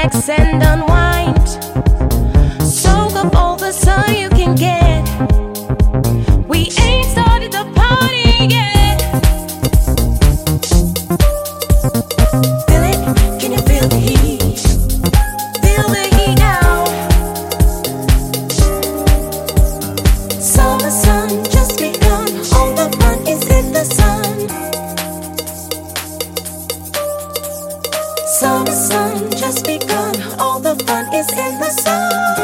relax and unwind. Soak up all the sun you can get. We ain't started the party yet. Feel it? Can you feel the heat? Feel the heat now. Summer sun just begun. All the fun is in the sun. Summer sun just begun. All the fun is in the sun.